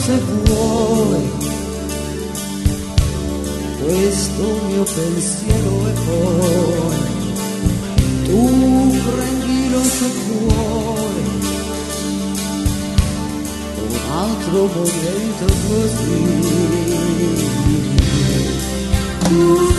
se vuoi questo mio pensiero e poi tu prendilo se vuoi un altro momento così.